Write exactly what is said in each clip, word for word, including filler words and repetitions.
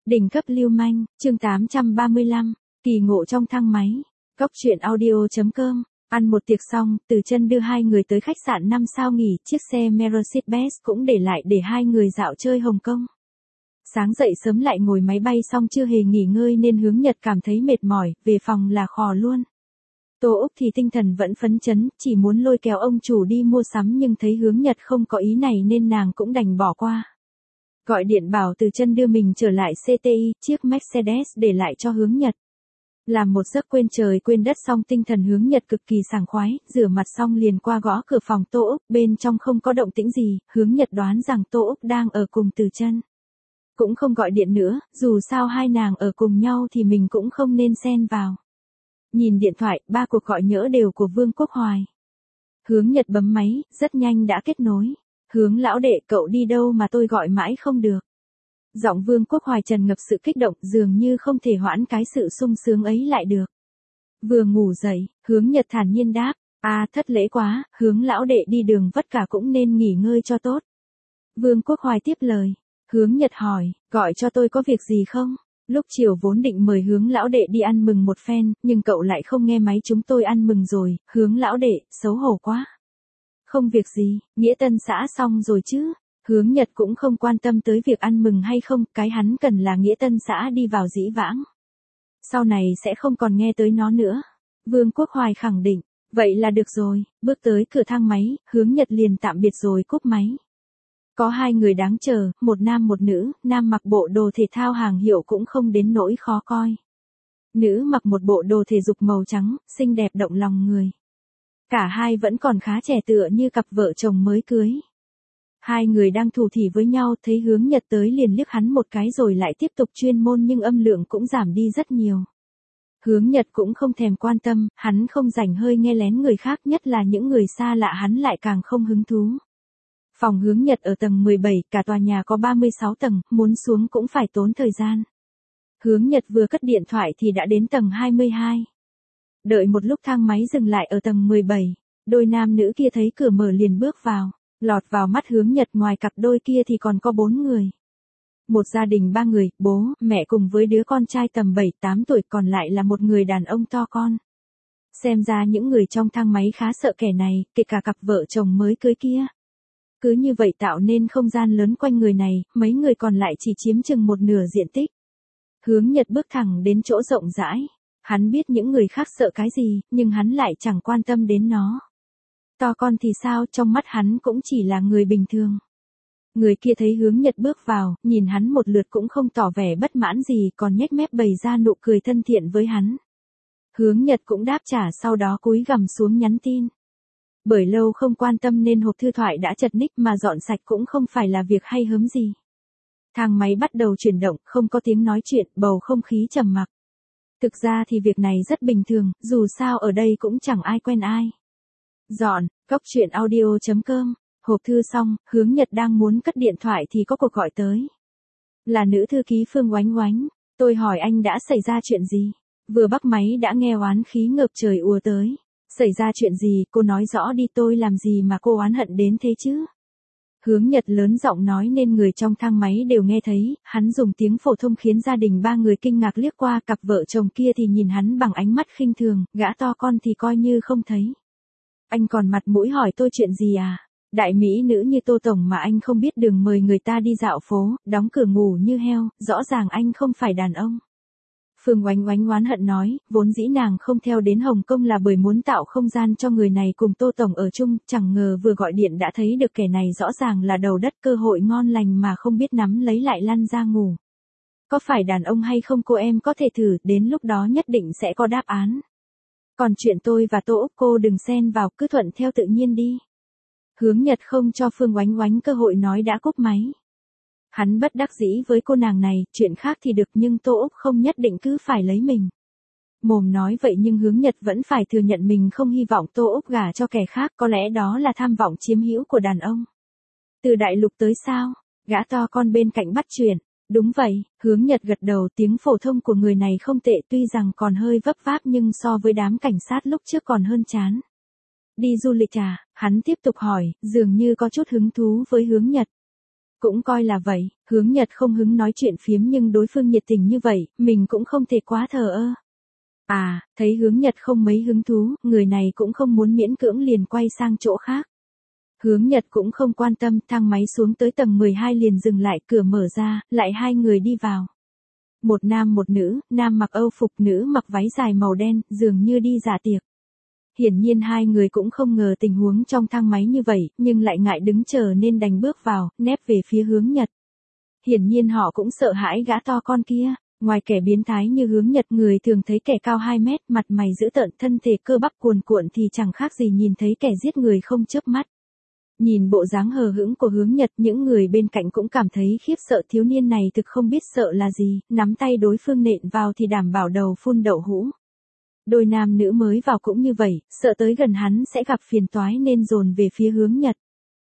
Đỉnh cấp lưu manh, chương tám trăm ba mươi lăm, kỳ ngộ trong thang máy. Cốc truyện audio chấm com. Ăn một tiệc xong, Từ Chân đưa hai người tới khách sạn năm sao nghỉ, chiếc xe Mercedes cũng để lại để hai người dạo chơi Hồng Kông. Sáng dậy sớm lại ngồi máy bay xong chưa hề nghỉ ngơi nên Hướng Nhật cảm thấy mệt mỏi, về phòng là khò luôn. Tô Úc thì tinh thần vẫn phấn chấn, chỉ muốn lôi kéo ông chủ đi mua sắm nhưng thấy Hướng Nhật không có ý này nên nàng cũng đành bỏ qua. Gọi điện bảo Từ Chân đưa mình trở lại xê tê i, chiếc Mercedes để lại cho Hướng Nhật. Làm một giấc quên trời quên đất xong tinh thần Hướng Nhật cực kỳ sảng khoái, rửa mặt xong liền qua gõ cửa phòng Tô Úc, bên trong không có động tĩnh gì, Hướng Nhật đoán rằng Tô Úc đang ở cùng Từ Chân. Cũng không gọi điện nữa, dù sao hai nàng ở cùng nhau thì mình cũng không nên xen vào. Nhìn điện thoại, ba cuộc gọi nhỡ đều của Vương Quốc Hoài. Hướng Nhật bấm máy, rất nhanh đã kết nối. Hướng lão đệ, cậu đi đâu mà tôi gọi mãi không được. Giọng Vương Quốc Hoài tràn ngập sự kích động, dường như không thể hoãn cái sự sung sướng ấy lại được. Vừa ngủ dậy, Hướng Nhật thản nhiên đáp, à thất lễ quá, Hướng lão đệ đi đường vất vả cũng nên nghỉ ngơi cho tốt. Vương Quốc Hoài tiếp lời. Hướng Nhật hỏi, gọi cho tôi có việc gì không? Lúc chiều vốn định mời Hướng lão đệ đi ăn mừng một phen, nhưng cậu lại không nghe máy chúng tôi ăn mừng rồi, Hướng lão đệ, xấu hổ quá. Không việc gì, nghĩa tân xã xong rồi chứ. Hướng Nhật cũng không quan tâm tới việc ăn mừng hay không, cái hắn cần là nghĩa tân xã đi vào dĩ vãng. Sau này sẽ không còn nghe tới nó nữa. Vương Quốc Hoài khẳng định, vậy là được rồi, bước tới cửa thang máy, Hướng Nhật liền tạm biệt rồi cúp máy. Có hai người đáng chờ, một nam một nữ, nam mặc bộ đồ thể thao hàng hiệu cũng không đến nỗi khó coi. Nữ mặc một bộ đồ thể dục màu trắng, xinh đẹp động lòng người. Cả hai vẫn còn khá trẻ tựa như cặp vợ chồng mới cưới. Hai người đang thủ thỉ với nhau, thấy Hướng Nhật tới liền liếc hắn một cái rồi lại tiếp tục chuyên môn nhưng âm lượng cũng giảm đi rất nhiều. Hướng Nhật cũng không thèm quan tâm, hắn không rảnh hơi nghe lén người khác, nhất là những người xa lạ hắn lại càng không hứng thú. Phòng Hướng Nhật ở tầng mười bảy, cả tòa nhà có ba mươi sáu tầng, muốn xuống cũng phải tốn thời gian. Hướng Nhật vừa cất điện thoại thì đã đến tầng hai mươi hai. Đợi một lúc thang máy dừng lại ở tầng mười bảy, đôi nam nữ kia thấy cửa mở liền bước vào, lọt vào mắt Hướng Nhật ngoài cặp đôi kia thì còn có bốn người. Một gia đình ba người, bố, mẹ cùng với đứa con trai tầm bảy tám tuổi, còn lại là một người đàn ông to con. Xem ra những người trong thang máy khá sợ kẻ này, kể cả cặp vợ chồng mới cưới kia. Cứ như vậy tạo nên không gian lớn quanh người này, mấy người còn lại chỉ chiếm chừng một nửa diện tích. Hướng Nhật bước thẳng đến chỗ rộng rãi. Hắn biết những người khác sợ cái gì, nhưng hắn lại chẳng quan tâm đến nó. To con thì sao, trong mắt hắn cũng chỉ là người bình thường. Người kia thấy Hướng Nhật bước vào, nhìn hắn một lượt cũng không tỏ vẻ bất mãn gì, còn nhếch mép bày ra nụ cười thân thiện với hắn. Hướng Nhật cũng đáp trả, sau đó cúi gằm xuống nhắn tin. Bởi lâu không quan tâm nên hộp thư thoại đã chật ních, mà dọn sạch cũng không phải là việc hay hớm gì. Thang máy bắt đầu chuyển động, không có tiếng nói chuyện, bầu không khí trầm mặc. Thực ra thì việc này rất bình thường, dù sao ở đây cũng chẳng ai quen ai. Dọn, cốc truyện audio chấm com. Hộp thư xong, Hướng Nhật đang muốn cất điện thoại thì có cuộc gọi tới. Là nữ thư ký Phương Oánh Oánh. Tôi hỏi anh đã xảy ra chuyện gì? Vừa bắt máy đã nghe oán khí ngập trời ùa tới. Xảy ra chuyện gì, cô nói rõ đi, tôi làm gì mà cô oán hận đến thế chứ? Hướng Nhật lớn giọng nói nên người trong thang máy đều nghe thấy, hắn dùng tiếng phổ thông khiến gia đình ba người kinh ngạc liếc qua, cặp vợ chồng kia thì nhìn hắn bằng ánh mắt khinh thường, gã to con thì coi như không thấy. Anh còn mặt mũi hỏi tôi chuyện gì à? Đại mỹ nữ như Tô Tổng mà anh không biết đường mời người ta đi dạo phố, đóng cửa ngủ như heo, rõ ràng anh không phải đàn ông. Phương Oánh Oánh oán hận nói, vốn dĩ nàng không theo đến Hồng Kông là bởi muốn tạo không gian cho người này cùng Tô Tổng ở chung, chẳng ngờ vừa gọi điện đã thấy được kẻ này rõ ràng là đầu đất, cơ hội ngon lành mà không biết nắm lấy lại lăn ra ngủ. Có phải đàn ông hay không cô em có thể thử, đến lúc đó nhất định sẽ có đáp án. Còn chuyện tôi và Tô Úc cô đừng xen vào, cứ thuận theo tự nhiên đi. Hướng Nhật không cho Phương Oánh Oánh cơ hội nói đã cúp máy. Hắn bất đắc dĩ với cô nàng này, chuyện khác thì được nhưng Tô Úc không nhất định cứ phải lấy mình. Mồm nói vậy nhưng Hướng Nhật vẫn phải thừa nhận mình không hy vọng Tô Úc gả cho kẻ khác, có lẽ đó là tham vọng chiếm hữu của đàn ông. Từ đại lục tới sao? Gã to con bên cạnh bắt chuyện. Đúng vậy, Hướng Nhật gật đầu, tiếng phổ thông của người này không tệ, tuy rằng còn hơi vấp váp nhưng so với đám cảnh sát lúc trước còn hơn chán. Đi du lịch à? Hắn tiếp tục hỏi, dường như có chút hứng thú với Hướng Nhật. Cũng coi là vậy, Hướng Nhật không hứng nói chuyện phiếm nhưng đối phương nhiệt tình như vậy, mình cũng không thể quá thờ ơ. À, thấy Hướng Nhật không mấy hứng thú, người này cũng không muốn miễn cưỡng liền quay sang chỗ khác. Hướng Nhật cũng không quan tâm, thang máy xuống tới tầng mười hai liền dừng lại, cửa mở ra, lại hai người đi vào. Một nam một nữ, nam mặc Âu phục, nữ mặc váy dài màu đen, dường như đi dạ tiệc. Hiển nhiên hai người cũng không ngờ tình huống trong thang máy như vậy, nhưng lại ngại đứng chờ nên đành bước vào, nép về phía Hướng Nhật. Hiển nhiên họ cũng sợ hãi gã to con kia, ngoài kẻ biến thái như Hướng Nhật, người thường thấy kẻ cao hai mét, mặt mày dữ tợn, thân thể cơ bắp cuồn cuộn thì chẳng khác gì nhìn thấy kẻ giết người không chớp mắt. Nhìn bộ dáng hờ hững của Hướng Nhật, những người bên cạnh cũng cảm thấy khiếp sợ, thiếu niên này thực không biết sợ là gì, nắm tay đối phương nện vào thì đảm bảo đầu phun đậu hũ. Đôi nam nữ mới vào cũng như vậy, sợ tới gần hắn sẽ gặp phiền toái nên dồn về phía Hướng Nhật.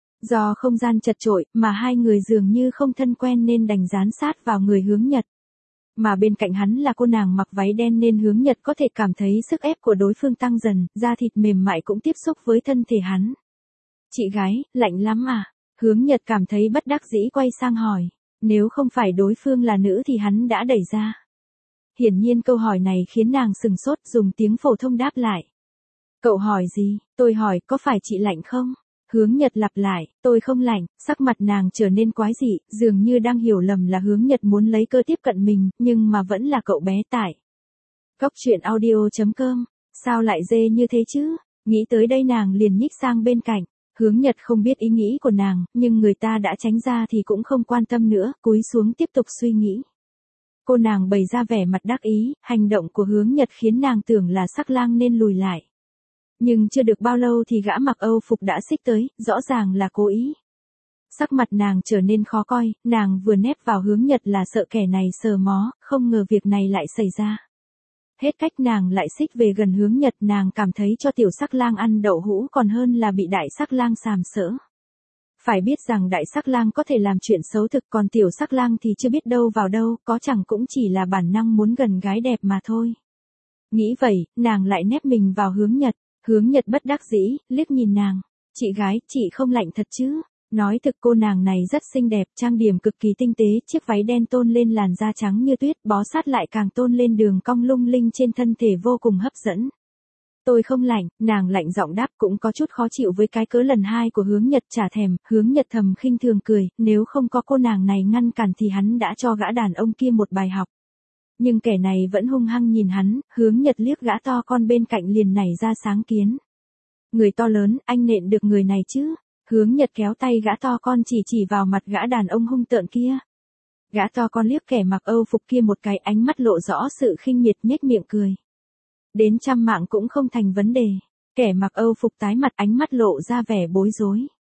Do không gian chật chội, mà hai người dường như không thân quen nên đành dán sát vào người Hướng Nhật. Mà bên cạnh hắn là cô nàng mặc váy đen nên Hướng Nhật có thể cảm thấy sức ép của đối phương tăng dần, da thịt mềm mại cũng tiếp xúc với thân thể hắn. Chị gái, lạnh lắm à? Hướng Nhật cảm thấy bất đắc dĩ quay sang hỏi. Nếu không phải đối phương là nữ thì hắn đã đẩy ra. Hiển nhiên câu hỏi này khiến nàng sừng sốt, dùng tiếng phổ thông đáp lại. Cậu hỏi gì? Tôi hỏi có phải chị lạnh không? Hướng Nhật lặp lại, tôi không lạnh. Sắc mặt nàng trở nên quái dị, dường như đang hiểu lầm là Hướng Nhật muốn lấy cơ tiếp cận mình, nhưng mà vẫn là cậu bé tại. Cóc truyện audio chấm com, sao lại dê như thế chứ? Nghĩ tới đây nàng liền nhích sang bên cạnh. Hướng Nhật không biết ý nghĩ của nàng, nhưng người ta đã tránh ra thì cũng không quan tâm nữa, cúi xuống tiếp tục suy nghĩ. Cô nàng bày ra vẻ mặt đắc ý, hành động của Hướng Nhật khiến nàng tưởng là sắc lang nên lùi lại. Nhưng chưa được bao lâu thì gã mặc Âu phục đã xích tới, rõ ràng là cố ý. Sắc mặt nàng trở nên khó coi, nàng vừa nép vào Hướng Nhật là sợ kẻ này sờ mó, không ngờ việc này lại xảy ra. Hết cách nàng lại xích về gần Hướng Nhật, nàng cảm thấy cho tiểu sắc lang ăn đậu hũ còn hơn là bị đại sắc lang sàm sỡ. Phải biết rằng đại sắc lang có thể làm chuyện xấu thực, còn tiểu sắc lang thì chưa biết đâu vào đâu, có chẳng cũng chỉ là bản năng muốn gần gái đẹp mà thôi. Nghĩ vậy, nàng lại nép mình vào Hướng Nhật. Hướng Nhật bất đắc dĩ, liếc nhìn nàng. Chị gái, chị không lạnh thật chứ? Nói thực cô nàng này rất xinh đẹp, trang điểm cực kỳ tinh tế, chiếc váy đen tôn lên làn da trắng như tuyết, bó sát lại càng tôn lên đường cong lung linh trên thân thể vô cùng hấp dẫn. Tôi không lạnh, nàng lạnh giọng đáp, cũng có chút khó chịu với cái cớ lần hai của Hướng Nhật trả thèm. Hướng Nhật thầm khinh thường cười, nếu không có cô nàng này ngăn cản thì hắn đã cho gã đàn ông kia một bài học. Nhưng kẻ này vẫn hung hăng nhìn hắn, Hướng Nhật liếc gã to con bên cạnh liền nảy ra sáng kiến. Người to lớn, anh nện được người này chứ? Hướng Nhật kéo tay gã to con chỉ chỉ vào mặt gã đàn ông hung tợn kia. Gã to con liếc kẻ mặc Âu phục kia một cái, ánh mắt lộ rõ sự khinh miệt, nhếch miệng cười. Đến trăm mạng cũng không thành vấn đề. Kẻ mặc Âu phục tái mặt, ánh mắt lộ ra vẻ bối rối.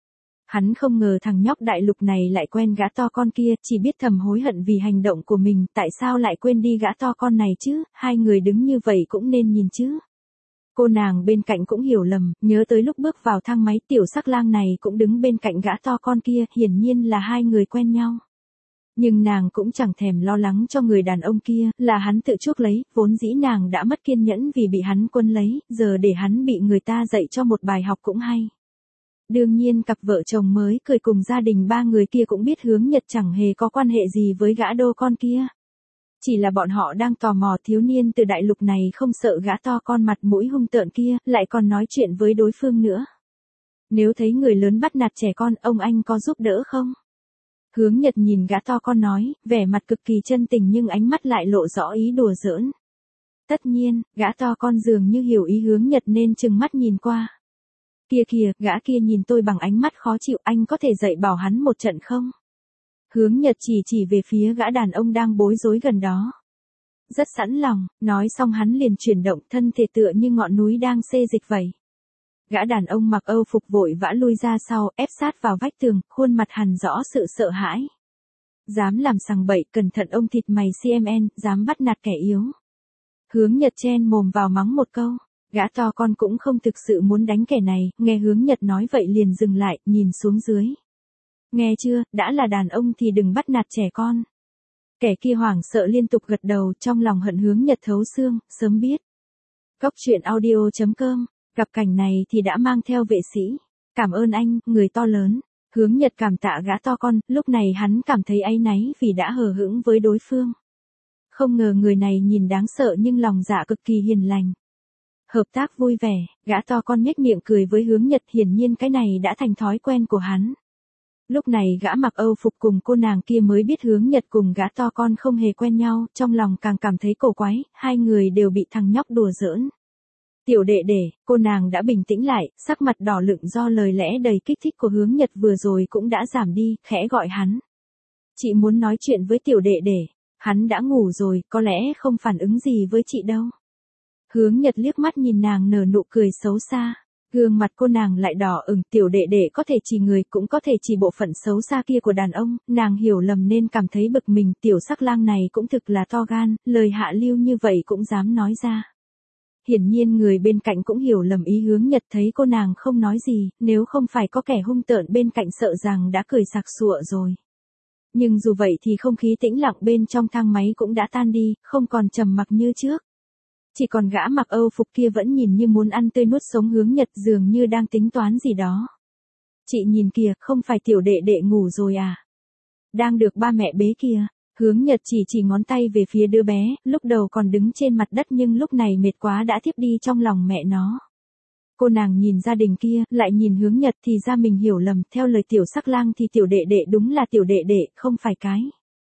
Hắn không ngờ thằng nhóc đại lục này lại quen gã to con kia, chỉ biết thầm hối hận vì hành động của mình, tại sao lại quên đi gã to con này chứ, hai người đứng như vậy cũng nên nhìn chứ. Cô nàng bên cạnh cũng hiểu lầm, nhớ tới lúc bước vào thang máy tiểu sắc lang này cũng đứng bên cạnh gã to con kia, hiển nhiên là hai người quen nhau. Nhưng nàng cũng chẳng thèm lo lắng cho người đàn ông kia, là hắn tự chuốc lấy, vốn dĩ nàng đã mất kiên nhẫn vì bị hắn quân lấy, giờ để hắn bị người ta dạy cho một bài học cũng hay. Đương nhiên cặp vợ chồng mới cười cùng gia đình ba người kia cũng biết Hướng Nhật chẳng hề có quan hệ gì với gã đô con kia. Chỉ là bọn họ đang tò mò thiếu niên từ đại lục này không sợ gã to con mặt mũi hung tợn kia, lại còn nói chuyện với đối phương nữa. Nếu thấy người lớn bắt nạt trẻ con, ông anh có giúp đỡ không? Hướng Nhật nhìn gã to con nói, vẻ mặt cực kỳ chân tình nhưng ánh mắt lại lộ rõ ý đùa giỡn. Tất nhiên, gã to con dường như hiểu ý Hướng Nhật nên trừng mắt nhìn qua. Kia kìa, gã kia nhìn tôi bằng ánh mắt khó chịu, anh có thể dạy bảo hắn một trận không? Hướng Nhật chỉ chỉ về phía gã đàn ông đang bối rối gần đó. Rất sẵn lòng, nói xong hắn liền chuyển động, thân thể tựa như ngọn núi đang xê dịch vậy. Gã đàn ông mặc Âu phục vội vã lui ra sau, ép sát vào vách tường, khuôn mặt hằn rõ sự sợ hãi. Dám làm sằng bậy, cẩn thận ông thịt mày xê em en, dám bắt nạt kẻ yếu. Hướng Nhật chen mồm vào mắng một câu. Gã to con cũng không thực sự muốn đánh kẻ này, nghe Hướng Nhật nói vậy liền dừng lại, nhìn xuống dưới. Nghe chưa, đã là đàn ông thì đừng bắt nạt trẻ con. Kẻ kia hoảng sợ liên tục gật đầu, trong lòng hận Hướng Nhật thấu xương, sớm biết. Cóc truyện audio chấm com, gặp cảnh này thì đã mang theo vệ sĩ. Cảm ơn anh, người to lớn. Hướng Nhật cảm tạ gã to con, lúc này hắn cảm thấy áy náy vì đã hờ hững với đối phương. Không ngờ người này nhìn đáng sợ nhưng lòng dạ cực kỳ hiền lành. Hợp tác vui vẻ, gã to con nhếch miệng cười với Hướng Nhật, hiển nhiên cái này đã thành thói quen của hắn. Lúc này gã mặc Âu phục cùng cô nàng kia mới biết Hướng Nhật cùng gã to con không hề quen nhau, trong lòng càng cảm thấy cổ quái, hai người đều bị thằng nhóc đùa giỡn. Tiểu đệ đệ, cô nàng đã bình tĩnh lại, sắc mặt đỏ lựng do lời lẽ đầy kích thích của Hướng Nhật vừa rồi cũng đã giảm đi, khẽ gọi hắn. Chị muốn nói chuyện với tiểu đệ đệ, hắn đã ngủ rồi, có lẽ không phản ứng gì với chị đâu. Hướng Nhật liếc mắt nhìn nàng nở nụ cười xấu xa. Gương mặt cô nàng lại đỏ ửng, tiểu đệ đệ có thể chỉ người cũng có thể chỉ bộ phận xấu xa kia của đàn ông, nàng hiểu lầm nên cảm thấy bực mình, tiểu sắc lang này cũng thực là to gan, lời hạ lưu như vậy cũng dám nói ra. Hiển nhiên người bên cạnh cũng hiểu lầm ý Hướng Nhật, thấy cô nàng không nói gì, nếu không phải có kẻ hung tợn bên cạnh sợ rằng đã cười sặc sụa rồi. Nhưng dù vậy thì không khí tĩnh lặng bên trong thang máy cũng đã tan đi, không còn trầm mặc như trước. Chỉ còn gã mặc Âu phục kia vẫn nhìn như muốn ăn tươi nuốt sống Hướng Nhật, dường như đang tính toán gì đó. Chị nhìn kìa, không phải tiểu đệ đệ ngủ rồi à? Đang được ba mẹ bế kìa. Hướng Nhật chỉ chỉ ngón tay về phía đứa bé, lúc đầu còn đứng trên mặt đất nhưng lúc này mệt quá đã thiếp đi trong lòng mẹ nó. Cô nàng nhìn gia đình kia, lại nhìn Hướng Nhật thì ra mình hiểu lầm, theo lời tiểu sắc lang thì tiểu đệ đệ đúng là tiểu đệ đệ, không phải cái.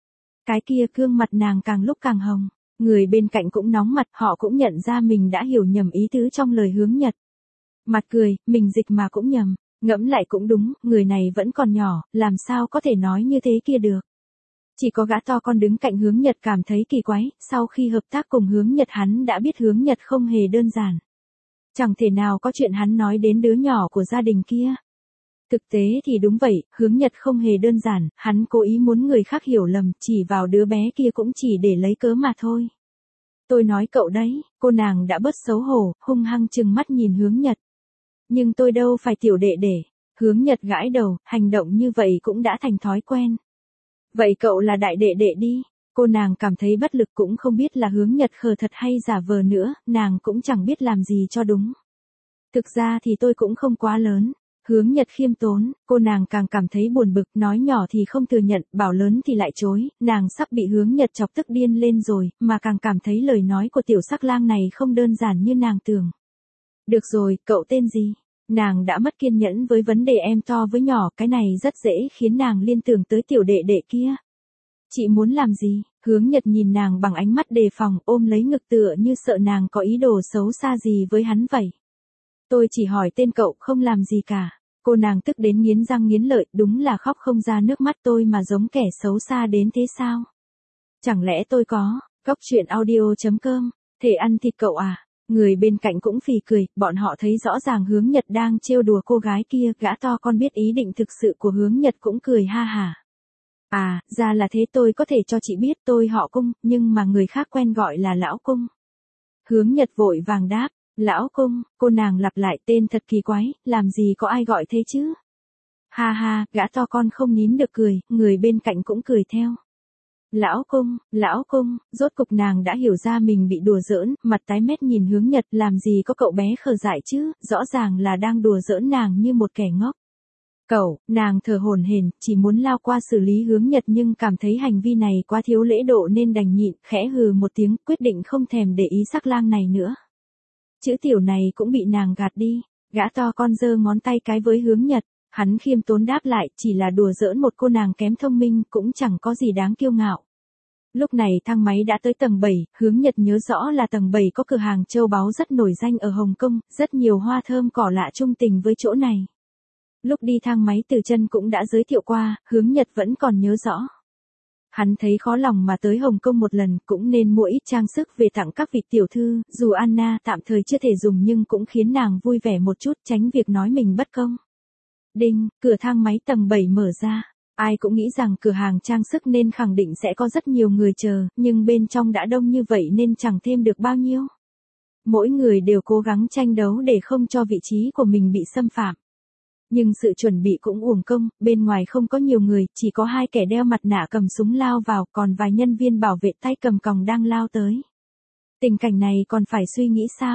Cái kia, gương mặt nàng càng lúc càng hồng. Người bên cạnh cũng nóng mặt, họ cũng nhận ra mình đã hiểu nhầm ý tứ trong lời Hướng Nhật. Mặt cười, mình dịch mà cũng nhầm, ngẫm lại cũng đúng, người này vẫn còn nhỏ, làm sao có thể nói như thế kia được. Chỉ có gã to con đứng cạnh Hướng Nhật cảm thấy kỳ quái, sau khi hợp tác cùng Hướng Nhật hắn đã biết Hướng Nhật không hề đơn giản. Chẳng thể nào có chuyện hắn nói đến đứa nhỏ của gia đình kia. Thực tế thì đúng vậy, Hướng Nhật không hề đơn giản, hắn cố ý muốn người khác hiểu lầm, chỉ vào đứa bé kia cũng chỉ để lấy cớ mà thôi. Tôi nói cậu đấy, cô nàng đã bớt xấu hổ, hung hăng trừng mắt nhìn Hướng Nhật. Nhưng tôi đâu phải tiểu đệ đệ. Hướng Nhật gãi đầu, hành động như vậy cũng đã thành thói quen. Vậy cậu là đại đệ đệ đi. Cô nàng cảm thấy bất lực, cũng không biết là Hướng Nhật khờ thật hay giả vờ nữa, nàng cũng chẳng biết làm gì cho đúng. Thực ra thì tôi cũng không quá lớn. Hướng Nhật khiêm tốn, cô nàng càng cảm thấy buồn bực, nói nhỏ thì không thừa nhận, bảo lớn thì lại chối, nàng sắp bị Hướng Nhật chọc tức điên lên rồi, mà càng cảm thấy lời nói của tiểu sắc lang này không đơn giản như nàng tưởng. Được rồi, cậu tên gì? Nàng đã mất kiên nhẫn với vấn đề em to với nhỏ, cái này rất dễ khiến nàng liên tưởng tới tiểu đệ đệ kia. Chị muốn làm gì? Hướng Nhật nhìn nàng bằng ánh mắt đề phòng, ôm lấy ngực tựa như sợ nàng có ý đồ xấu xa gì với hắn vậy. Tôi chỉ hỏi tên cậu, không làm gì cả. Cô nàng tức đến nghiến răng nghiến lợi, đúng là khóc không ra nước mắt, tôi mà giống kẻ xấu xa đến thế sao? Chẳng lẽ tôi có, Cóc truyện audio chấm com, thể ăn thịt cậu à? Người bên cạnh cũng phì cười, bọn họ thấy rõ ràng Hướng Nhật đang trêu đùa cô gái kia, gã to con biết ý định thực sự của Hướng Nhật cũng cười ha hả. À, ra là thế, tôi có thể cho chị biết tôi họ Cung, nhưng mà người khác quen gọi là Lão Cung. Hướng Nhật vội vàng đáp. Lão Cung, cô nàng lặp lại tên thật kỳ quái, làm gì có ai gọi thế chứ? Ha ha, gã to con không nín được cười, người bên cạnh cũng cười theo. Lão Cung, Lão Cung, rốt cục nàng đã hiểu ra mình bị đùa giỡn, mặt tái mét nhìn Hướng Nhật, làm gì có cậu bé khờ dại chứ, rõ ràng là đang đùa giỡn nàng như một kẻ ngốc. Cậu, nàng thở hổn hển, chỉ muốn lao qua xử lý Hướng Nhật nhưng cảm thấy hành vi này quá thiếu lễ độ nên đành nhịn, khẽ hừ một tiếng, quyết định không thèm để ý sắc lang này nữa. Chữ tiểu này cũng bị nàng gạt đi, gã to con giơ ngón tay cái với Hướng Nhật, hắn khiêm tốn đáp lại, chỉ là đùa giỡn một cô nàng kém thông minh, cũng chẳng có gì đáng kiêu ngạo. Lúc này thang máy đã tới tầng bảy, Hướng Nhật nhớ rõ là tầng bảy có cửa hàng châu báu rất nổi danh ở Hồng Kông, rất nhiều hoa thơm cỏ lạ chung tình với chỗ này. Lúc đi thang máy Từ Chân cũng đã giới thiệu qua, Hướng Nhật vẫn còn nhớ rõ. Hắn thấy khó lòng mà tới Hồng Kông một lần, cũng nên mua ít trang sức về tặng các vị tiểu thư, dù Anna tạm thời chưa thể dùng nhưng cũng khiến nàng vui vẻ một chút, tránh việc nói mình bất công. Đinh, cửa thang máy tầng bảy mở ra. Ai cũng nghĩ rằng cửa hàng trang sức nên khẳng định sẽ có rất nhiều người chờ, nhưng bên trong đã đông như vậy nên chẳng thêm được bao nhiêu. Mỗi người đều cố gắng tranh đấu để không cho vị trí của mình bị xâm phạm. Nhưng sự chuẩn bị cũng uổng công, bên ngoài không có nhiều người, chỉ có hai kẻ đeo mặt nạ cầm súng lao vào, còn vài nhân viên bảo vệ tay cầm còng đang lao tới. Tình cảnh này còn phải suy nghĩ sao?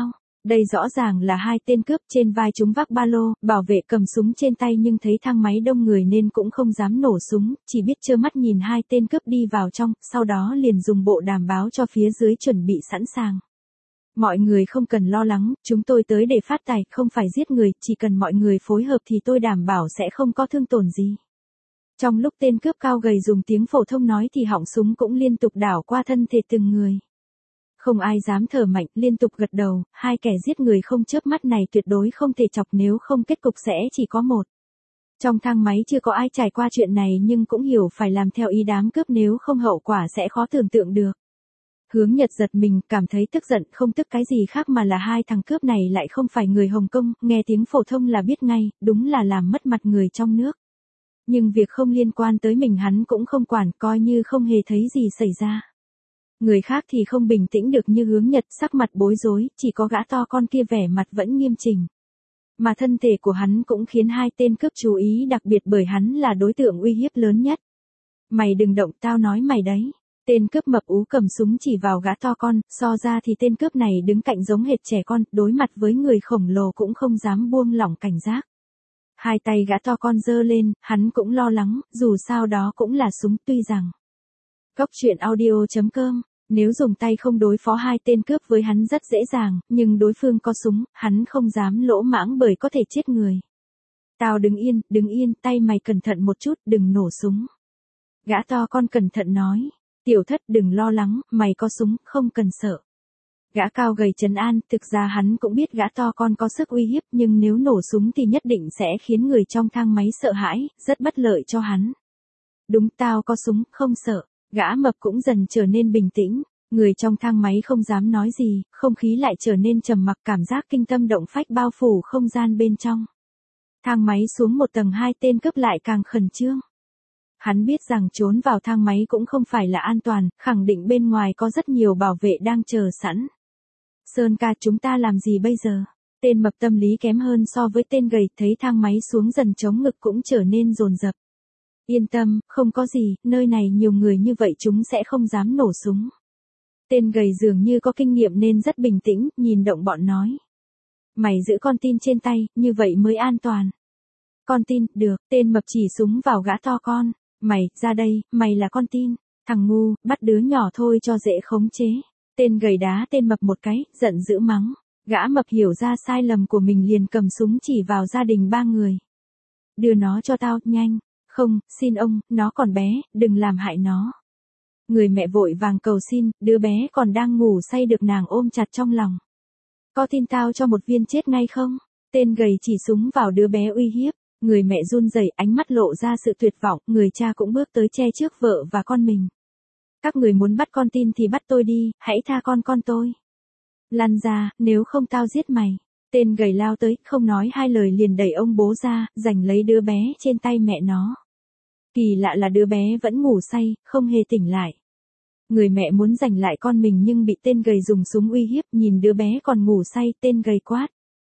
Đây rõ ràng là hai tên cướp, trên vai chúng vác ba lô, bảo vệ cầm súng trên tay nhưng thấy thang máy đông người nên cũng không dám nổ súng, chỉ biết trơ mắt nhìn hai tên cướp đi vào trong, sau đó liền dùng bộ đàm báo cho phía dưới chuẩn bị sẵn sàng. Mọi người không cần lo lắng, chúng tôi tới để phát tài, không phải giết người, chỉ cần mọi người phối hợp thì tôi đảm bảo sẽ không có thương tổn gì. Trong lúc tên cướp cao gầy dùng tiếng phổ thông nói thì họng súng cũng liên tục đảo qua thân thể từng người. Không ai dám thở mạnh, liên tục gật đầu, hai kẻ giết người không chớp mắt này tuyệt đối không thể chọc, nếu không kết cục sẽ chỉ có một. Trong thang máy chưa có ai trải qua chuyện này nhưng cũng hiểu phải làm theo ý đám cướp, nếu không hậu quả sẽ khó tưởng tượng được. Hướng Nhật giật mình, cảm thấy tức giận, không tức cái gì khác mà là hai thằng cướp này lại không phải người Hồng Kông, nghe tiếng phổ thông là biết ngay, đúng là làm mất mặt người trong nước. Nhưng việc không liên quan tới mình hắn cũng không quản, coi như không hề thấy gì xảy ra. Người khác thì không bình tĩnh được như Hướng Nhật, sắc mặt bối rối, chỉ có gã to con kia vẻ mặt vẫn nghiêm chỉnh. Mà thân thể của hắn cũng khiến hai tên cướp chú ý, đặc biệt bởi hắn là đối tượng uy hiếp lớn nhất. Mày đừng động, tao nói mày đấy. Tên cướp mập ú cầm súng chỉ vào gã to con, so ra thì tên cướp này đứng cạnh giống hệt trẻ con, đối mặt với người khổng lồ cũng không dám buông lỏng cảnh giác. Hai tay gã to con giơ lên, hắn cũng lo lắng, dù sao đó cũng là súng, tuy rằng. Góc truyện audio chấm com, nếu dùng tay không đối phó hai tên cướp với hắn rất dễ dàng, nhưng đối phương có súng, hắn không dám lỗ mãng bởi có thể chết người. Tao đứng yên, đứng yên, tay mày cẩn thận một chút, đừng nổ súng. Gã to con cẩn thận nói. Tiểu thất đừng lo lắng, mày có súng, không cần sợ. Gã cao gầy trấn an, thực ra hắn cũng biết gã to con có sức uy hiếp, nhưng nếu nổ súng thì nhất định sẽ khiến người trong thang máy sợ hãi, rất bất lợi cho hắn. Đúng, tao có súng, không sợ. Gã mập cũng dần trở nên bình tĩnh, người trong thang máy không dám nói gì, không khí lại trở nên trầm mặc, cảm giác kinh tâm động phách bao phủ không gian bên trong. Thang máy xuống một tầng, hai tên cướp lại càng khẩn trương. Hắn biết rằng trốn vào thang máy cũng không phải là an toàn, khẳng định bên ngoài có rất nhiều bảo vệ đang chờ sẵn. Sơn ca, chúng ta làm gì bây giờ? Tên mập tâm lý kém hơn so với tên gầy, thấy thang máy xuống dần chống ngực cũng trở nên dồn dập. Yên tâm, không có gì, nơi này nhiều người như vậy chúng sẽ không dám nổ súng. Tên gầy dường như có kinh nghiệm nên rất bình tĩnh, nhìn động bọn nói. Mày giữ con tin trên tay, như vậy mới an toàn. Con tin, được, tên mập chỉ súng vào gã to con. Mày, ra đây, mày là con tin. Thằng ngu, bắt đứa nhỏ thôi cho dễ khống chế. Tên gầy đá tên mập một cái, giận dữ mắng. Gã mập hiểu ra sai lầm của mình liền cầm súng chỉ vào gia đình ba người. Đưa nó cho tao, nhanh. Không, xin ông, nó còn bé, đừng làm hại nó. Người mẹ vội vàng cầu xin, đứa bé còn đang ngủ say được nàng ôm chặt trong lòng. Có tin tao cho một viên chết ngay không? Tên gầy chỉ súng vào đứa bé uy hiếp. Người mẹ run rẩy, ánh mắt lộ ra sự tuyệt vọng, người cha cũng bước tới che trước vợ và con mình. Các người muốn bắt con tin thì bắt tôi đi, hãy tha con con tôi. Lăn ra, nếu không tao giết mày. Tên gầy lao tới, không nói hai lời liền đẩy ông bố ra, giành lấy đứa bé trên tay mẹ nó. Kỳ lạ là đứa bé vẫn ngủ say, không hề tỉnh lại. Người mẹ muốn giành lại con mình nhưng bị tên gầy dùng súng uy hiếp, nhìn đứa bé còn ngủ say, tên gầy quát.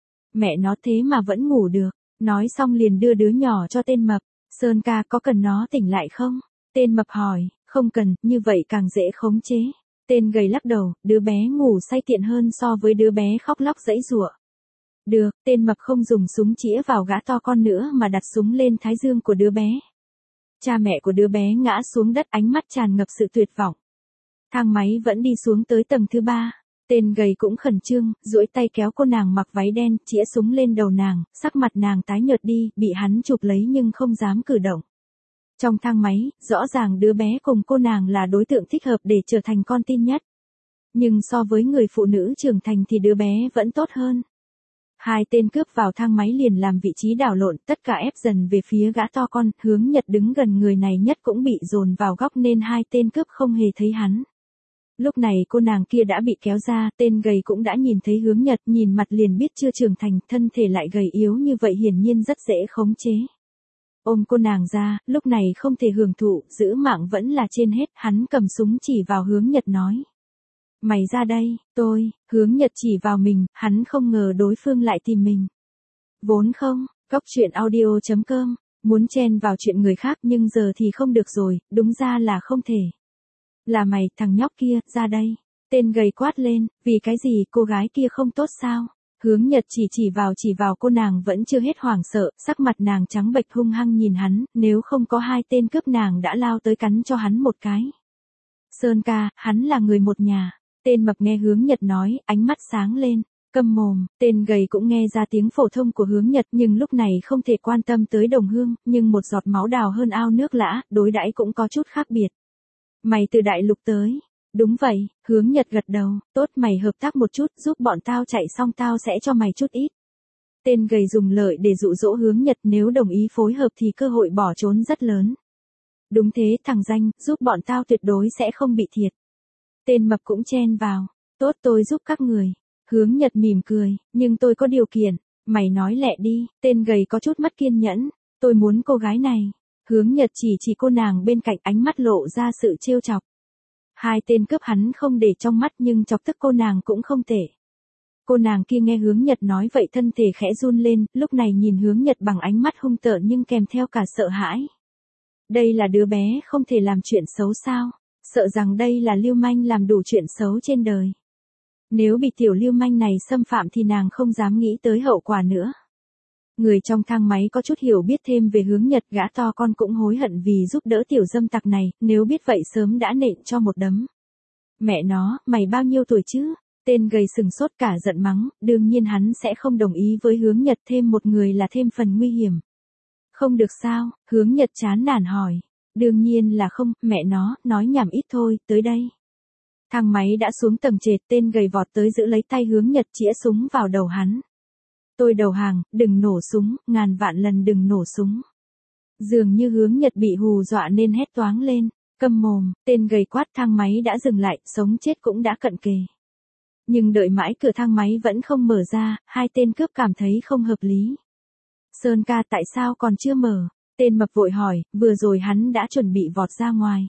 Mẹ nó thế mà vẫn ngủ được. Nói xong liền đưa đứa nhỏ cho tên mập. Sơn ca, có cần nó tỉnh lại không? Tên mập hỏi, không cần, như vậy càng dễ khống chế. Tên gầy lắc đầu, đứa bé ngủ say tiện hơn so với đứa bé khóc lóc giãy giụa. Được, tên mập không dùng súng chĩa vào gã to con nữa mà đặt súng lên thái dương của đứa bé. Cha mẹ của đứa bé ngã xuống đất, ánh mắt tràn ngập sự tuyệt vọng. Thang máy vẫn đi xuống tới tầng thứ ba. Tên gầy cũng khẩn trương, duỗi tay kéo cô nàng mặc váy đen, chĩa súng lên đầu nàng, sắc mặt nàng tái nhợt đi, bị hắn chụp lấy nhưng không dám cử động. Trong thang máy, rõ ràng đứa bé cùng cô nàng là đối tượng thích hợp để trở thành con tin nhất. Nhưng so với người phụ nữ trưởng thành thì đứa bé vẫn tốt hơn. Hai tên cướp vào thang máy liền làm vị trí đảo lộn, tất cả ép dần về phía gã to con, Hướng Nhật đứng gần người này nhất cũng bị dồn vào góc nên hai tên cướp không hề thấy hắn. Lúc này cô nàng kia đã bị kéo ra, tên gầy cũng đã nhìn thấy Hướng Nhật, nhìn mặt liền biết chưa trưởng thành, thân thể lại gầy yếu như vậy hiển nhiên rất dễ khống chế. Ôm cô nàng ra, lúc này không thể hưởng thụ, giữ mạng vẫn là trên hết, hắn cầm súng chỉ vào Hướng Nhật nói. Mày ra đây, tôi, Hướng Nhật chỉ vào mình, hắn không ngờ đối phương lại tìm mình. Vốn không, góc truyện audio chấm com, muốn chen vào chuyện người khác nhưng giờ thì không được rồi, đúng ra là không thể. Là mày, thằng nhóc kia, ra đây. Tên gầy quát lên, vì cái gì, cô gái kia không tốt sao? Hướng Nhật chỉ chỉ vào chỉ vào cô, nàng vẫn chưa hết hoảng sợ, sắc mặt nàng trắng bệch hung hăng nhìn hắn, nếu không có hai tên cướp nàng đã lao tới cắn cho hắn một cái. Sơn ca, hắn là người một nhà. Tên mập nghe Hướng Nhật nói, ánh mắt sáng lên. Câm mồm, tên gầy cũng nghe ra tiếng phổ thông của Hướng Nhật nhưng lúc này không thể quan tâm tới đồng hương, nhưng một giọt máu đào hơn ao nước lã, đối đãi cũng có chút khác biệt. Mày từ đại lục tới. Đúng vậy, Hướng Nhật gật đầu, tốt mày hợp tác một chút, giúp bọn tao chạy xong tao sẽ cho mày chút ít. Tên gầy dùng lợi để dụ dỗ Hướng Nhật, nếu đồng ý phối hợp thì cơ hội bỏ trốn rất lớn. Đúng thế thằng danh, giúp bọn tao tuyệt đối sẽ không bị thiệt. Tên mập cũng chen vào, tốt tôi giúp các người. Hướng Nhật mỉm cười, nhưng tôi có điều kiện, mày nói lẹ đi, tên gầy có chút mất kiên nhẫn, tôi muốn cô gái này. Hướng Nhật chỉ chỉ cô nàng bên cạnh, ánh mắt lộ ra sự trêu chọc. Hai tên cướp hắn không để trong mắt nhưng chọc tức cô nàng cũng không tệ. Cô nàng kia nghe Hướng Nhật nói vậy thân thể khẽ run lên, lúc này nhìn Hướng Nhật bằng ánh mắt hung tợn nhưng kèm theo cả sợ hãi. Đây là đứa bé không thể làm chuyện xấu sao, sợ rằng đây là lưu manh làm đủ chuyện xấu trên đời. Nếu bị tiểu lưu manh này xâm phạm thì nàng không dám nghĩ tới hậu quả nữa. Người trong thang máy có chút hiểu biết thêm về Hướng Nhật, gã to con cũng hối hận vì giúp đỡ tiểu dâm tặc này, nếu biết vậy sớm đã nện cho một đấm. Mẹ nó, mày bao nhiêu tuổi chứ? Tên gầy sừng sốt cả giận mắng, đương nhiên hắn sẽ không đồng ý với Hướng Nhật, thêm một người là thêm phần nguy hiểm. Không được sao? Hướng Nhật chán nản hỏi. Đương nhiên là không, mẹ nó, nói nhảm ít thôi, tới đây. Thang máy đã xuống tầng trệt, tên gầy vọt tới giữ lấy tay Hướng Nhật, chĩa súng vào đầu hắn. Tôi đầu hàng, đừng nổ súng, ngàn vạn lần đừng nổ súng. Dường như Hướng Nhật bị hù dọa nên hét toáng lên, câm mồm, tên gầy quát. Thang máy đã dừng lại, sống chết cũng đã cận kề. Nhưng đợi mãi cửa thang máy vẫn không mở ra, hai tên cướp cảm thấy không hợp lý. Sơn ca tại sao còn chưa mở? Tên mập vội hỏi, vừa rồi hắn đã chuẩn bị vọt ra ngoài.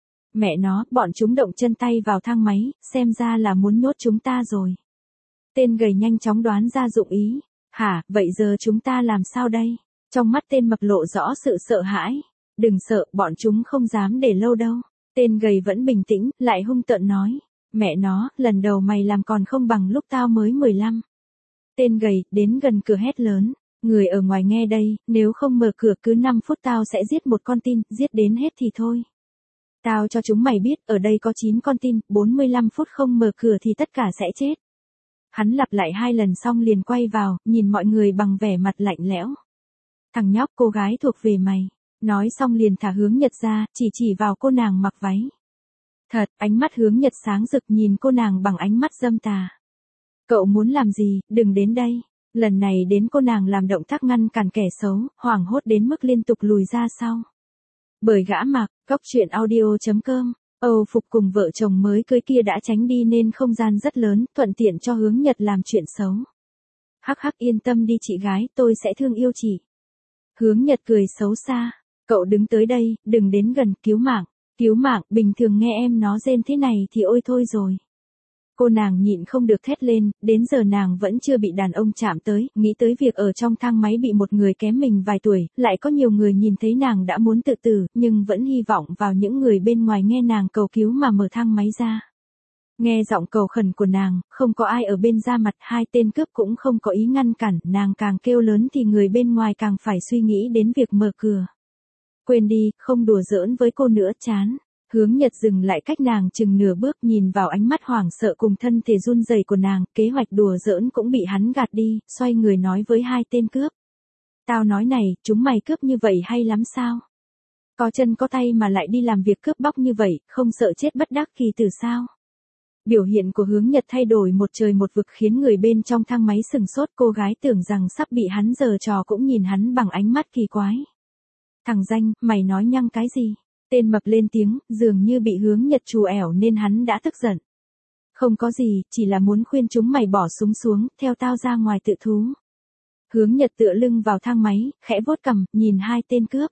Mẹ nó, bọn chúng động chân tay vào thang máy, xem ra là muốn nhốt chúng ta rồi. Tên gầy nhanh chóng đoán ra dụng ý. Hả, vậy giờ chúng ta làm sao đây? Trong mắt tên mập lộ rõ sự sợ hãi. Đừng sợ, bọn chúng không dám để lâu đâu. Tên gầy vẫn bình tĩnh, lại hung tợn nói. Mẹ nó, lần đầu mày làm còn không bằng lúc tao mới mười lăm. Tên gầy, đến gần cửa hét lớn. Người ở ngoài nghe đây, nếu không mở cửa cứ năm phút tao sẽ giết một con tin, giết đến hết thì thôi. Tao cho chúng mày biết, ở đây có chín con tin, bốn mươi lăm phút không mở cửa thì tất cả sẽ chết. Hắn lặp lại hai lần xong liền quay vào, nhìn mọi người bằng vẻ mặt lạnh lẽo. Thằng nhóc, cô gái thuộc về mày. Nói xong liền thả Hướng Nhật ra, chỉ chỉ vào cô nàng mặc váy. Thật, ánh mắt Hướng Nhật sáng rực nhìn cô nàng bằng ánh mắt dâm tà. Cậu muốn làm gì, đừng đến đây. Lần này đến cô nàng làm động tác ngăn cản kẻ xấu, hoảng hốt đến mức liên tục lùi ra sau. Bởi gã mặc, góc chuyện audio chấm com. Âu Phục cùng vợ chồng mới cưới kia đã tránh đi nên không gian rất lớn, thuận tiện cho Hướng Nhật làm chuyện xấu. Hắc hắc, yên tâm đi chị gái, tôi sẽ thương yêu chị. Hướng Nhật cười xấu xa. Cậu đứng tới đây, đừng đến gần, cứu mạng. Cứu mạng, bình thường nghe em nó rên thế này thì ôi thôi rồi. Cô nàng nhịn không được thét lên, đến giờ nàng vẫn chưa bị đàn ông chạm tới, nghĩ tới việc ở trong thang máy bị một người kém mình vài tuổi, lại có nhiều người nhìn thấy nàng đã muốn tự tử, nhưng vẫn hy vọng vào những người bên ngoài nghe nàng cầu cứu mà mở thang máy ra. Nghe giọng cầu khẩn của nàng, không có ai ở bên ra mặt, hai tên cướp cũng không có ý ngăn cản, nàng càng kêu lớn thì người bên ngoài càng phải suy nghĩ đến việc mở cửa. Quên đi, không đùa giỡn với cô nữa, chán. Hướng Nhật dừng lại cách nàng chừng nửa bước, nhìn vào ánh mắt hoảng sợ cùng thân thể run rẩy của nàng, kế hoạch đùa giỡn cũng bị hắn gạt đi, xoay người nói với hai tên cướp. Tao nói này, chúng mày cướp như vậy hay lắm sao? Có chân có tay mà lại đi làm việc cướp bóc như vậy, không sợ chết bất đắc kỳ tử sao? Biểu hiện của Hướng Nhật thay đổi một trời một vực khiến người bên trong thang máy sừng sốt, cô gái tưởng rằng sắp bị hắn giở trò cũng nhìn hắn bằng ánh mắt kỳ quái. Thằng danh, mày nói nhăng cái gì? Tên mập lên tiếng, dường như bị Hướng Nhật trù ẻo nên hắn đã tức giận. Không có gì, chỉ là muốn khuyên chúng mày bỏ súng xuống, theo tao ra ngoài tự thú. Hướng Nhật tựa lưng vào thang máy, khẽ vuốt cằm, nhìn hai tên cướp.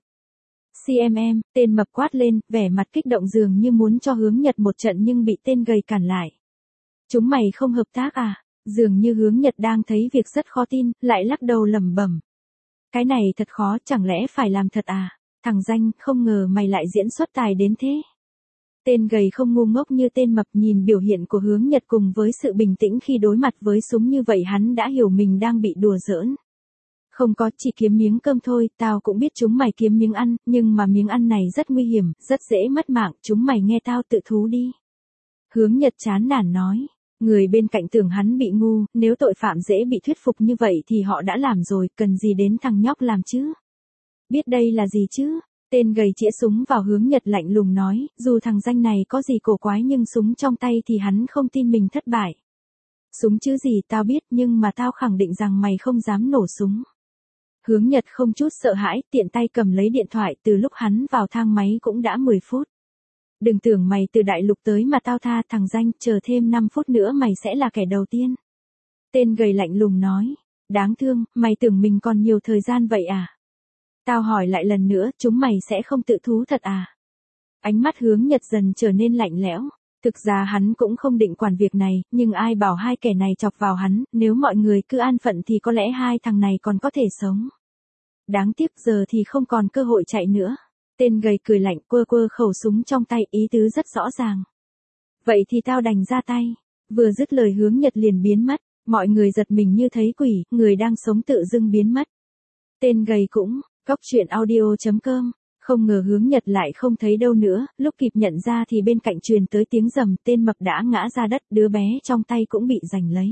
xê em em, tên mập quát lên, vẻ mặt kích động dường như muốn cho Hướng Nhật một trận nhưng bị tên gầy cản lại. Chúng mày không hợp tác à? Dường như Hướng Nhật đang thấy việc rất khó tin, lại lắc đầu lẩm bẩm. Cái này thật khó, chẳng lẽ phải làm thật à? Thằng danh, không ngờ mày lại diễn xuất tài đến thế. Tên gầy không ngu ngốc như tên mập, nhìn biểu hiện của Hướng Nhật cùng với sự bình tĩnh khi đối mặt với súng như vậy hắn đã hiểu mình đang bị đùa giỡn. Không có, chỉ kiếm miếng cơm thôi, tao cũng biết chúng mày kiếm miếng ăn, nhưng mà miếng ăn này rất nguy hiểm, rất dễ mất mạng, chúng mày nghe tao tự thú đi. Hướng Nhật chán nản nói. Người bên cạnh tưởng hắn bị ngu, nếu tội phạm dễ bị thuyết phục như vậy thì họ đã làm rồi, cần gì đến thằng nhóc làm chứ? Biết đây là gì chứ? Tên gầy chĩa súng vào Hướng Nhật lạnh lùng nói, dù thằng danh này có gì cổ quái nhưng súng trong tay thì hắn không tin mình thất bại. Súng chứ gì tao biết, nhưng mà tao khẳng định rằng mày không dám nổ súng. Hướng Nhật không chút sợ hãi, tiện tay cầm lấy điện thoại, từ lúc hắn vào thang máy cũng đã mười phút. Đừng tưởng mày từ đại lục tới mà tao tha, thằng danh, chờ thêm năm phút nữa mày sẽ là kẻ đầu tiên. Tên gầy lạnh lùng nói, đáng thương, mày tưởng mình còn nhiều thời gian vậy à? Tao hỏi lại lần nữa, chúng mày sẽ không tự thú thật à? Ánh mắt Hướng Nhật dần trở nên lạnh lẽo. Thực ra hắn cũng không định quản việc này, nhưng ai bảo hai kẻ này chọc vào hắn, nếu mọi người cứ an phận thì có lẽ hai thằng này còn có thể sống. Đáng tiếc giờ thì không còn cơ hội chạy nữa. Tên gầy cười lạnh, quơ quơ khẩu súng trong tay, ý tứ rất rõ ràng. Vậy thì tao đành ra tay. Vừa dứt lời Hướng Nhật liền biến mất, mọi người giật mình như thấy quỷ, người đang sống tự dưng biến mất. Tên gầy cũng, Cóc truyện audio chấm com. Không ngờ Hướng Nhật lại không thấy đâu nữa, lúc kịp nhận ra thì bên cạnh truyền tới tiếng rầm, tên mập đã ngã ra đất, đứa bé trong tay cũng bị giành lấy.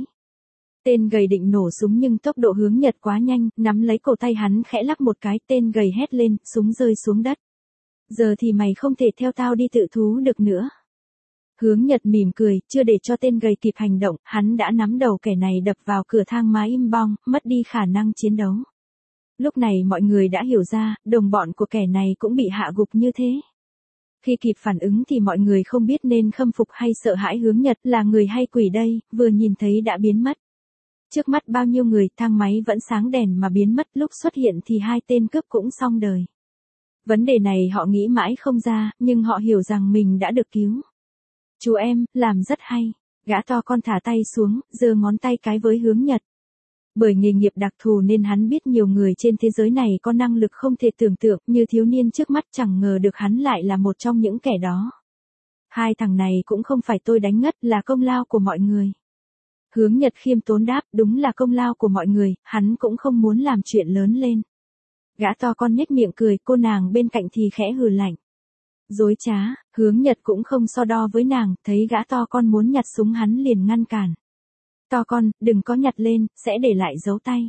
Tên gầy định nổ súng nhưng tốc độ Hướng Nhật quá nhanh, nắm lấy cổ tay hắn khẽ lắc một cái, tên gầy hét lên, súng rơi xuống đất. Giờ thì mày không thể theo tao đi tự thú được nữa. Hướng Nhật mỉm cười, chưa để cho tên gầy kịp hành động, hắn đã nắm đầu kẻ này đập vào cửa thang máy im bong, mất đi khả năng chiến đấu. Lúc này mọi người đã hiểu ra, đồng bọn của kẻ này cũng bị hạ gục như thế. Khi kịp phản ứng thì mọi người không biết nên khâm phục hay sợ hãi Hướng Nhật, là người hay quỷ đây, vừa nhìn thấy đã biến mất. Trước mắt bao nhiêu người, thang máy vẫn sáng đèn mà biến mất, lúc xuất hiện thì hai tên cướp cũng xong đời. Vấn đề này họ nghĩ mãi không ra, nhưng họ hiểu rằng mình đã được cứu. Chú em, làm rất hay. Gã to con thả tay xuống, giơ ngón tay cái với Hướng Nhật. Bởi nghề nghiệp đặc thù nên hắn biết nhiều người trên thế giới này có năng lực không thể tưởng tượng, như thiếu niên trước mắt, chẳng ngờ được hắn lại là một trong những kẻ đó. Hai thằng này cũng không phải tôi đánh ngất, là công lao của mọi người. Hướng Nhật khiêm tốn đáp, đúng là công lao của mọi người, hắn cũng không muốn làm chuyện lớn lên. Gã to con nhếch miệng cười, cô nàng bên cạnh thì khẽ hừ lạnh. Dối trá, Hướng Nhật cũng không so đo với nàng, thấy gã to con muốn nhặt súng hắn liền ngăn cản. To con, đừng có nhặt lên, sẽ để lại dấu tay.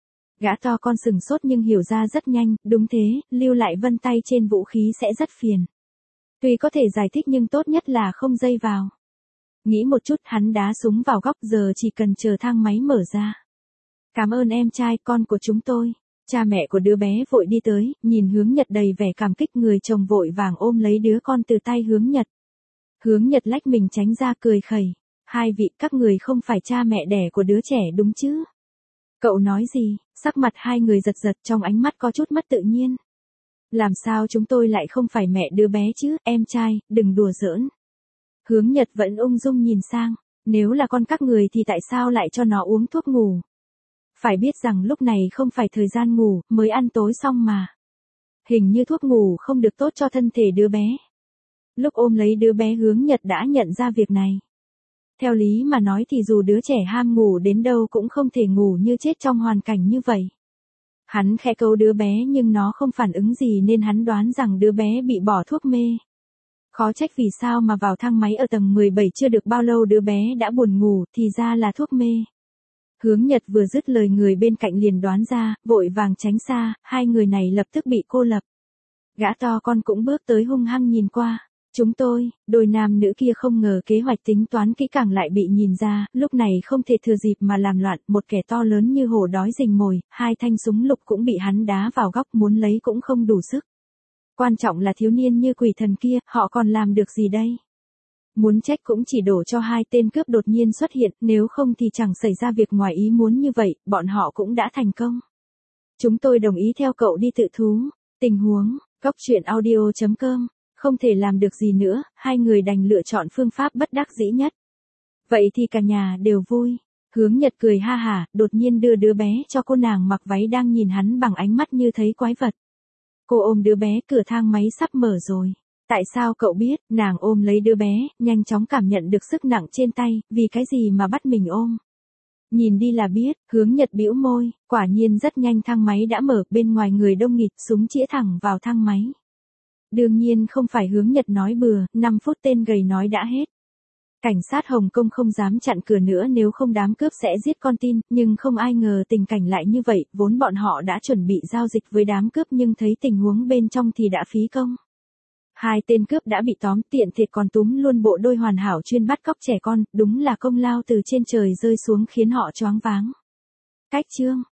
Gã to con sừng sốt nhưng hiểu ra rất nhanh, đúng thế, lưu lại vân tay trên vũ khí sẽ rất phiền. Tuy có thể giải thích nhưng tốt nhất là không dây vào. Nghĩ một chút hắn đá súng vào góc, giờ chỉ cần chờ thang máy mở ra. Cảm ơn em trai, con của chúng tôi. Cha mẹ của đứa bé vội đi tới, nhìn Hướng Nhật đầy vẻ cảm kích, người chồng vội vàng ôm lấy đứa con từ tay Hướng Nhật. Hướng Nhật lách mình tránh ra cười khẩy. Hai vị, các người không phải cha mẹ đẻ của đứa trẻ đúng chứ? Cậu nói gì? Sắc mặt hai người giật giật, trong ánh mắt có chút mất tự nhiên. Làm sao chúng tôi lại không phải mẹ đứa bé chứ, em trai, đừng đùa giỡn. Hướng Nhật vẫn ung dung nhìn sang, nếu là con các người thì tại sao lại cho nó uống thuốc ngủ? Phải biết rằng lúc này không phải thời gian ngủ, mới ăn tối xong mà. Hình như thuốc ngủ không được tốt cho thân thể đứa bé. Lúc ôm lấy đứa bé Hướng Nhật đã nhận ra việc này. Theo lý mà nói thì dù đứa trẻ ham ngủ đến đâu cũng không thể ngủ như chết trong hoàn cảnh như vậy. Hắn khẽ câu đứa bé nhưng nó không phản ứng gì nên hắn đoán rằng đứa bé bị bỏ thuốc mê. Khó trách vì sao mà vào thang máy ở tầng mười bảy chưa được bao lâu đứa bé đã buồn ngủ, thì ra là thuốc mê. Hướng Nhật vừa dứt lời người bên cạnh liền đoán ra, vội vàng tránh xa, hai người này lập tức bị cô lập. Gã to con cũng bước tới hung hăng nhìn qua. Chúng tôi, đôi nam nữ kia không ngờ kế hoạch tính toán kỹ càng lại bị nhìn ra, lúc này không thể thừa dịp mà làm loạn, một kẻ to lớn như hổ đói rình mồi, hai thanh súng lục cũng bị hắn đá vào góc, muốn lấy cũng không đủ sức. Quan trọng là thiếu niên như quỷ thần kia, họ còn làm được gì đây? Muốn trách cũng chỉ đổ cho hai tên cướp đột nhiên xuất hiện, nếu không thì chẳng xảy ra việc ngoài ý muốn như vậy, bọn họ cũng đã thành công. Chúng tôi đồng ý theo cậu đi tự thú. Tình huống, cóc truyện audio chấm com. Không thể làm được gì nữa, hai người đành lựa chọn phương pháp bất đắc dĩ nhất. Vậy thì cả nhà đều vui. Hướng Nhật cười ha hả, đột nhiên đưa đứa bé cho cô nàng mặc váy đang nhìn hắn bằng ánh mắt như thấy quái vật. Cô ôm đứa bé, cửa thang máy sắp mở rồi. Tại sao cậu biết? Nàng ôm lấy đứa bé, nhanh chóng cảm nhận được sức nặng trên tay, vì cái gì mà bắt mình ôm? Nhìn đi là biết, Hướng Nhật bĩu môi, quả nhiên rất nhanh thang máy đã mở, bên ngoài người đông nghịt, súng chĩa thẳng vào thang máy. Đương nhiên không phải Hướng Nhật nói bừa, năm phút tên gầy nói đã hết. Cảnh sát Hồng Kông không dám chặn cửa nữa nếu không đám cướp sẽ giết con tin, nhưng không ai ngờ tình cảnh lại như vậy, vốn bọn họ đã chuẩn bị giao dịch với đám cướp nhưng thấy tình huống bên trong thì đã phí công. Hai tên cướp đã bị tóm, tiện thiệt còn túm luôn bộ đôi hoàn hảo chuyên bắt cóc trẻ con, đúng là công lao từ trên trời rơi xuống khiến họ choáng váng. Cách chương